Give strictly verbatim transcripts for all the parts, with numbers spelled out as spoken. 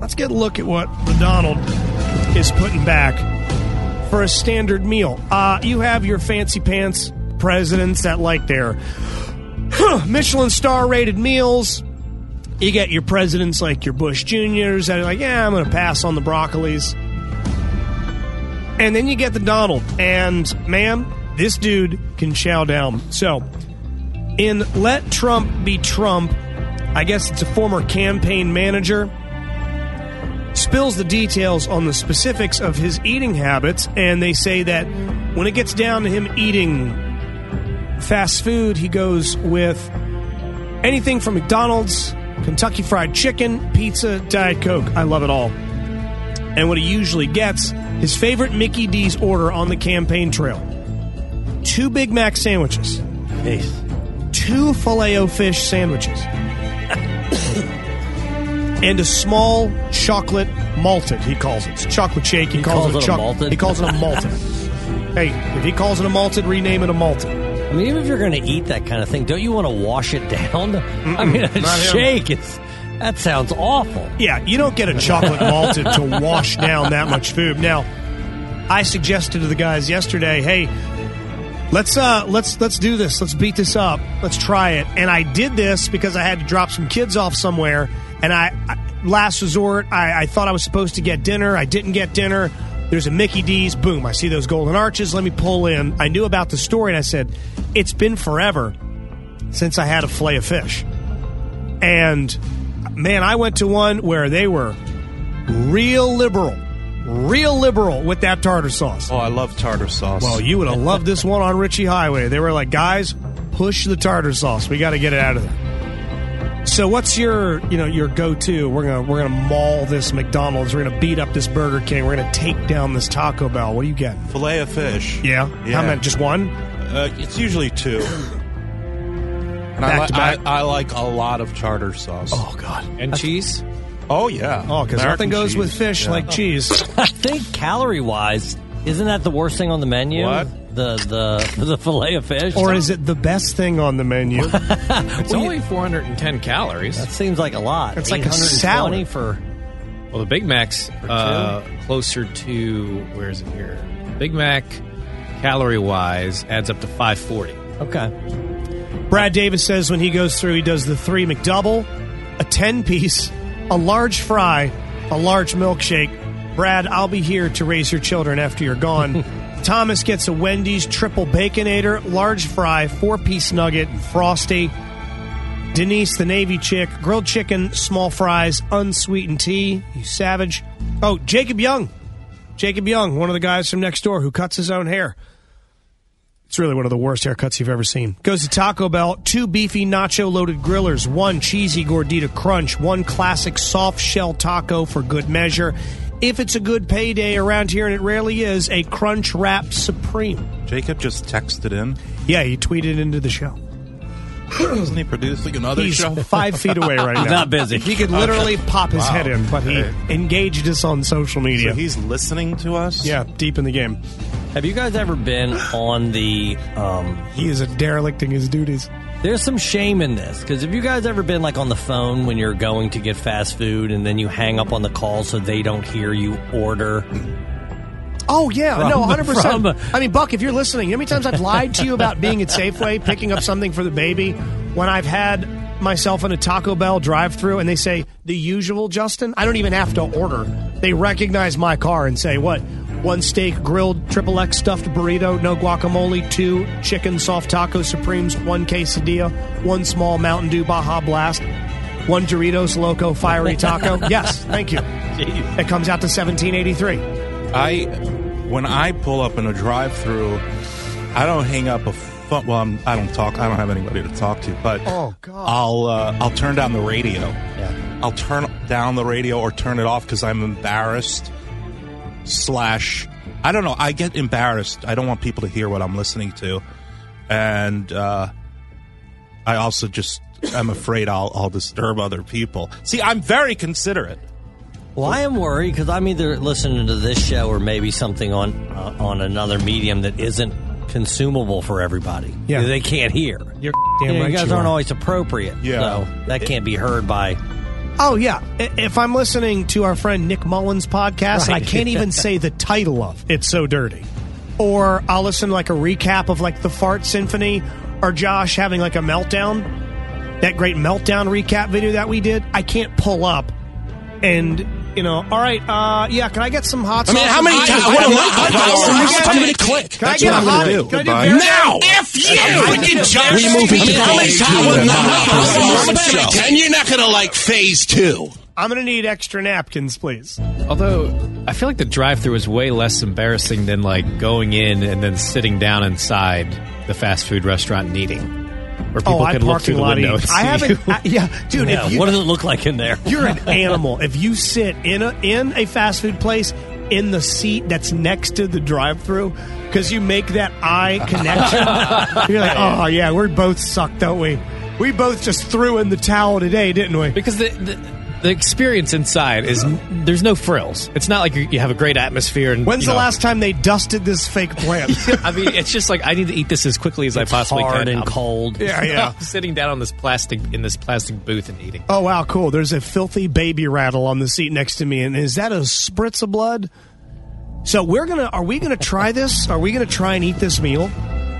let's get a look at what the Donald is putting back for a standard meal. Uh, you have your fancy pants presidents that like their Michelin star rated meals. You get your presidents like your Bush Juniors that are like, yeah, I'm going to pass on the broccolis. And then you get the Donald. And, man, this dude can chow down. So, in Let Trump Be Trump, I guess it's a former campaign manager, spills the details on the specifics of his eating habits, and they say that when it gets down to him eating fast food, he goes with anything from McDonald's, Kentucky Fried Chicken, pizza, Diet Coke. I love it all. And what he usually gets, his favorite Mickey D's order on the campaign trail. Two Big Mac sandwiches. Nice. Two Filet-O-Fish sandwiches. And a small chocolate malted, he calls it. It's chocolate shake. He, he calls, calls it, it cho- a malted? He calls it a malted. Hey, if he calls it a malted, rename it a malted. I mean, even if you're going to eat that kind of thing, don't you want to wash it down? Mm-mm, I mean, a not shake, him. is, that sounds awful. Yeah, you don't get a chocolate malted to wash down that much food. Now, I suggested to the guys yesterday, hey, let's uh, let's let's do this. Let's beat this up. Let's try it. And I did this because I had to drop some kids off somewhere. And I, I last resort, I, I thought I was supposed to get dinner. I didn't get dinner. There's a Mickey D's. Boom. I see those golden arches. Let me pull in. I knew about the story, and I said, it's been forever since I had a fillet of fish. And, man, I went to one where they were real liberal. Real liberal with that tartar sauce. Oh, I love tartar sauce. Well, you would have loved this one on Ritchie Highway. They were like, guys, push the tartar sauce. We got to get it out of there. So what's your, you know, your go-to? We're gonna we're gonna maul this McDonald's. We're gonna beat up this Burger King. We're gonna take down this Taco Bell. What do you get? Filet of fish. Yeah. yeah. How many? Just one? Uh, it's usually two. And I, li- I, I like a lot of tartar sauce. Oh God. And That's, cheese. Oh yeah. Oh, because nothing goes cheese. with fish yeah. like cheese. I think calorie-wise, isn't that the worst thing on the menu? What? The the the fillet of fish? Or is it the best thing on the menu? It's only four hundred ten calories. That seems like a lot. It's like a salad for. Well, the Big Mac's uh, closer to, where is it here? Big Mac, calorie-wise, adds up to five forty. Okay. Brad Davis says when he goes through, he does the three McDouble, a ten-piece, a large fry, a large milkshake. Brad, I'll be here to raise your children after you're gone. Thomas gets a Wendy's triple Baconator, large fry, four-piece nugget, and Frosty. Denise, the Navy chick, grilled chicken, small fries, unsweetened tea. You savage. Oh, Jacob Young. Jacob Young, one of the guys from next door who cuts his own hair. It's really one of the worst haircuts you've ever seen. Goes to Taco Bell, two beefy nacho-loaded grillers, one cheesy gordita crunch, one classic soft shell taco for good measure. If it's a good payday around here, and it rarely is, a Crunch Wrap Supreme. Jacob just texted in. Yeah, he tweeted into the show. Isn't he producing another He's show? five feet away right now. He's not busy. He could literally Okay. pop his Wow. head in, but he Okay. engaged us on social media. So he's listening to us? Yeah, deep in the game. Have you guys ever been on the... Um, he is a derelicting his duties. There's some shame in this, because have you guys ever been like on the phone when you're going to get fast food and then you hang up on the call so they don't hear you order? Oh, yeah. From- no, one hundred percent. from- I mean, Buck, if you're listening, you know how many times I've lied to you about being at Safeway, picking up something for the baby, when I've had myself in a Taco Bell drive-thru and they say, the usual, Justin? I don't even have to order. They recognize my car and say, what? One steak grilled triple X stuffed burrito, no guacamole, two chicken soft taco supremes, one quesadilla, one small Mountain Dew Baja Blast, one Doritos Loco Fiery Taco. Yes, thank you. Jeez. It comes out to seventeen eighty-three. I, when I pull up in a drive-through, I don't hang up a phone. Well, I'm, I don't talk. I don't have anybody to talk to. But Oh, God. I'll uh, I'll turn down the radio. Yeah. I'll turn down the radio or turn it off because I'm embarrassed. Slash, I don't know. I get embarrassed. I don't want people to hear what I'm listening to, and uh, I also just I'm afraid I'll I'll disturb other people. See, I'm very considerate. Well, I am worried because I'm either listening to this show or maybe something on uh, on another medium that isn't consumable for everybody. Yeah. They can't hear. You're You damn know, right you guys you aren't are. always appropriate. Yeah. So that can't be heard by Oh, yeah. I- If I'm listening to our friend Nick Mullins' podcast, Right. I can't even say the title of It's So Dirty. Or I'll listen to like a recap of like the Fart Symphony or Josh having like a meltdown. That great meltdown recap video that we did. I can't pull up and, you know, all right, uh, yeah, can I get some hot I sauce? mean, how many I- times? I- What am I- I? I- I'm going to click. Can I That's get what a I'm gonna hot? do. Can I do Goodbye. bear Now, down? F you! I We need can a- judge we you. moving How many phase times? two Well, in no, the no, Mullins no, no, show. no, And you're not going to like phase two. I'm going to need extra napkins, please. Although I feel like the drive-through is way less embarrassing than like going in and then sitting down inside the fast food restaurant and eating, where people Oh, I could look through parking the lot window eat. and I see haven't. you. I, yeah, dude. Yeah, if you, what does it look like in there? You're an animal. If you sit in a in a fast food place in the seat that's next to the drive-through, because you make that eye connection, you're like, oh yeah, we both suck, don't we? We both just threw in the towel today, didn't we? Because the, the the experience inside is there's no frills. It's not like you you have a great atmosphere. And When's you the know, last time they dusted this fake plant? I mean, it's just like I need to eat this as quickly as I possibly Hard can. and I'm- cold. yeah, yeah. I'm sitting down on this plastic in this plastic booth and eating. Oh wow, cool. There's a filthy baby rattle on the seat next to me, and is that a spritz of blood? So we're gonna. Are we gonna try this? Are we gonna try and eat this meal?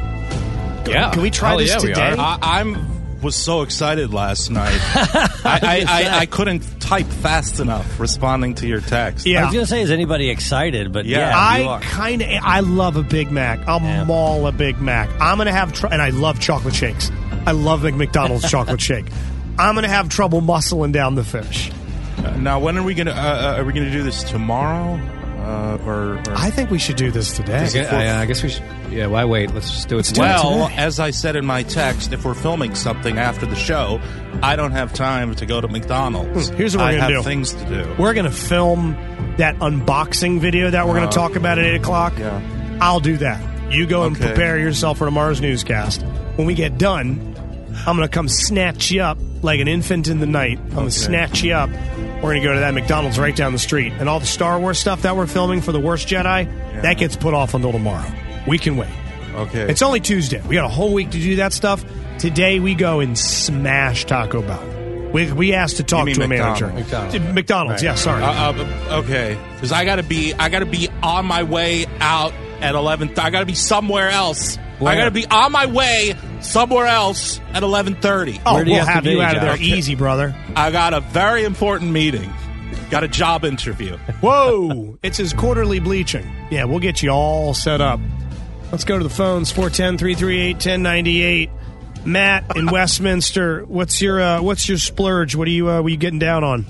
Yeah, Can we try Hell this yeah, we today? are. I, I'm was so excited last night. I, I, I, I couldn't type fast enough responding to your text. Yeah. I was going to say, is anybody excited? But Yeah. yeah, you I are. kind of I love a Big Mac. I'll Yeah. maul a Big Mac. I'm gonna have tr- and I love chocolate shakes. I love the McDonald's chocolate shake. I'm gonna have trouble muscling down the fish. Uh, now, when are we gonna? Uh, uh, are we gonna do this tomorrow? Uh, or, or I think we should do this today. I, I guess we should. Yeah, why wait? Let's just do it. do it today. well, today. as I said in my text, if we're filming something after the show, I don't have time to go to McDonald's. Hmm, here's what we're I gonna have do. things to do. We're gonna film that unboxing video that we're gonna Uh, talk about at eight o'clock. yeah. I'll do that. You go and Okay. prepare yourself for tomorrow's newscast. When we get done, I'm gonna come snatch you up like an infant in the night. I'm gonna Okay. snatch you up. We're gonna go to that McDonald's right down the street, and all the Star Wars stuff that we're filming for the Worst Jedi that gets put off until tomorrow. We can wait. Okay. It's only Tuesday. We got a whole week to do that stuff. Today we go and smash Taco Bell. We, we asked to talk mean to a McDonald's. manager. McDonald's. McDonald's, yeah, sorry. Uh, uh, okay, because I gotta be, I gotta be on my way out at eleven. I gotta be somewhere else. Where? I gotta be on my way somewhere else at eleven thirty. oh, where do you we'll have to have you be, out of there Josh? easy, brother. I got a very important meeting. Got a job interview. Whoa, it's his quarterly bleaching. Yeah, we'll get you all set up. Let's go to the phones, four one zero, three three eight, one zero nine eight. Matt in Westminster, what's your uh, what's your splurge? What are you uh, what are you getting down on?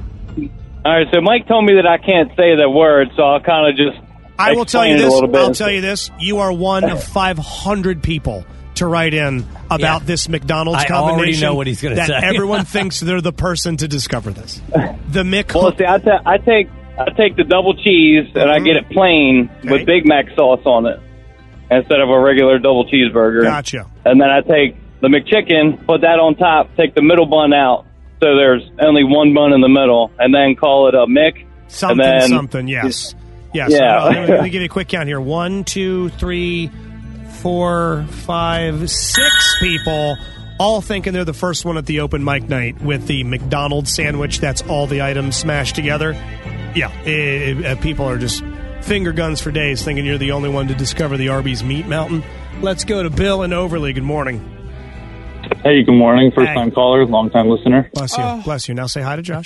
All right, so Mike told me that I can't say that word, so I'll kind of just I will tell you explain it a this. little bit. I'll tell you this. You are one of five hundred people to write in about Yeah. this McDonald's I already combination. know what he's gonna that say. everyone thinks they're the person to discover this. The Mick. Well, see, I, ta- I take I take the double cheese and I get it plain Okay. with Big Mac sauce on it instead of a regular double cheeseburger. Gotcha. And then I take the McChicken, put that on top, take the middle bun out, so there's only one bun in the middle, and then call it a Mick. Something, and then, something, yes. Yes. Yeah. Uh, let, me, let me give you a quick count here. One, two, three, four, five, six people all thinking they're the first one at the open mic night with the McDonald's sandwich. That's all the items smashed together. Yeah. eh, eh, people are just finger guns for days thinking you're the only one to discover the Arby's meat mountain. Let's go to Bill in Overly. Good morning. Hey, good morning. First Hey. time caller, long time listener. Bless you. Bless you. Now say hi to Josh.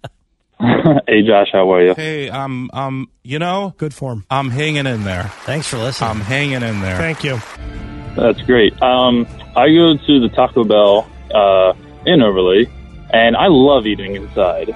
Hey, Josh, how are you? Hey, um, um, you know, Good form. I'm hanging in there. Thanks for listening. I'm hanging in there. Thank you. That's great. Um, I go to the Taco Bell uh, in Overly, and I love eating inside.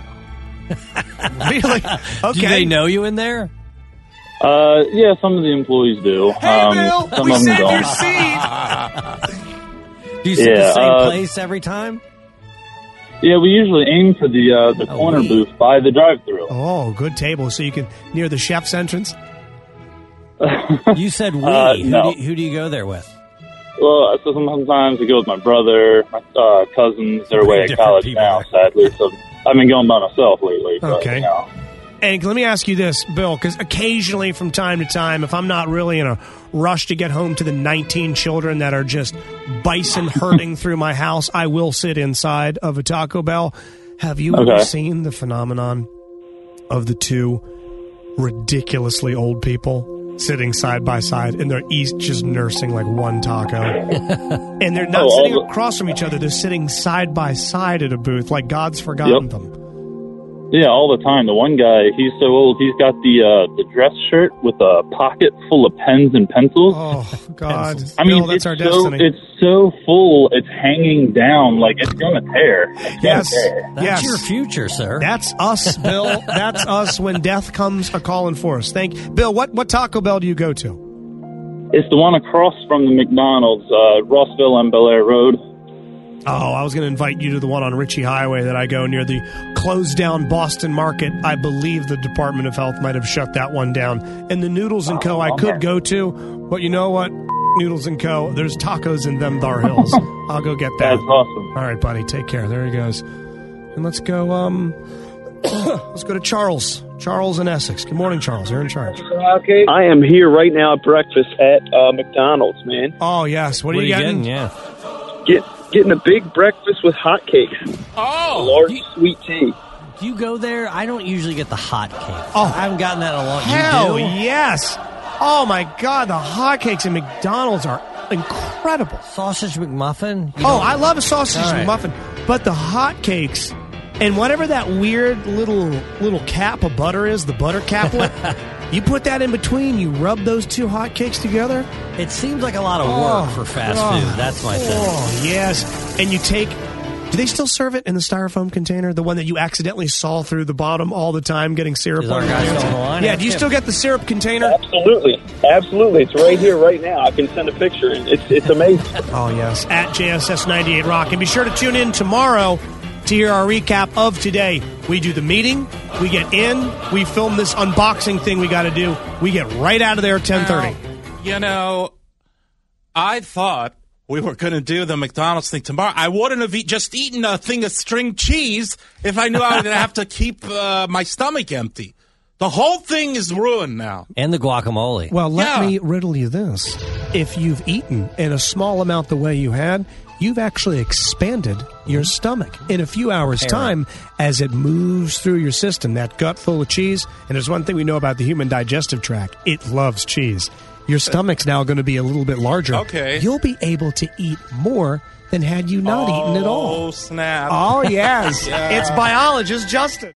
Really? Okay. Do they know you in there? Uh, yeah, some of the employees do. Hey, um, Bill, some we of them saved your don't. seat. Do you sit Yeah, the same uh, place every time? Yeah, we usually aim for the uh, the Oh, corner we- booth by the drive-thru. Oh, good table. So you can near the chef's entrance. You said we. Uh, who, no. do you, who do you go there with? Well, so sometimes I go with my brother, my uh, cousins. They're away at Different college people. now, sadly. So I've been going by myself lately. But, Okay. you know. And let me ask you this, Bill, because occasionally from time to time, if I'm not really in a rush to get home to the nineteen children that are just bison herding through my house, I will sit inside of a Taco Bell. Have you Okay. ever seen the phenomenon of the two ridiculously old people sitting side by side, and they're each just nursing like one taco? And they're not Oh, all sitting the- across from each other. They're sitting side by side at a booth like God's forgotten Yep. them. Yeah, all the time. The one guy, he's so old, he's got the uh, the dress shirt with a pocket full of pens and pencils. Oh, God. I mean, Bill, that's it's our so destiny. it's so full, it's hanging down like it's gonna tear. It's gonna Yes. tear. That's Yes. your future, sir. That's us, Bill. That's us when death comes a calling for us. Thank Bill. What what Taco Bell do you go to? It's the one across from the McDonald's, uh, Rossville and Bel Air Road. Oh, I was going to invite you to the one on Ritchie Highway that I go near the closed down Boston Market. I believe the Department of Health might have shut that one down. And the Noodles and Co. I could go to, but you know what? Noodles and Co. There's tacos in them Thar Hills. I'll go get that. That's awesome. All right, buddy. Take care. There he goes. And let's go. Um, let's go to Charles. Charles in Essex. Good morning, Charles. You're in charge. I am here right now at breakfast at uh, McDonald's, man. Oh yes. What, what are you getting? Yeah. Get getting a big breakfast with hotcakes. Oh, A large you, sweet tea. do you go there? I don't usually get the hot cake. Oh. I haven't gotten that in a long. Hell You do? yes! Oh my God, the hotcakes at McDonald's are incredible. Sausage McMuffin. You Oh, don't- I love a sausage All right. muffin, but the hotcakes and whatever that weird little little cap of butter is, the butter caplet, you put that in between. You rub those two hotcakes together. It seems like a lot of Oh, work for fast oh, food. That's my thing. Oh yes, and you take. Do they still serve it in the styrofoam container? The one that you accidentally saw through the bottom all the time, getting syrup Is on our your guy hands? still on the line? Yeah, Ask do you him. still get the syrup container? Absolutely, absolutely. It's right here, right now. I can send a picture, and it's it's amazing. Oh, yes. At J S S ninety-eight Rock. And be sure to tune in tomorrow to hear our recap of today. We do the meeting. We get in. We film this unboxing thing we got to do. We get right out of there at ten thirty. You know, I thought we were going to do the McDonald's thing tomorrow. I wouldn't have eat, just eaten a thing of string cheese if I knew I would have to keep uh, my stomach empty. The whole thing is ruined now. And the guacamole. Well, let Yeah. me riddle you this. If you've eaten in a small amount the way you had, you've actually expanded your stomach. In a few hours' time, as it moves through your system, that gut full of cheese, and there's one thing we know about the human digestive tract, it loves cheese. Your stomach's now going to be a little bit larger. Okay. You'll be able to eat more than had you not eaten at all. Oh, snap. Oh, yes. Yeah. It's biologist Justin.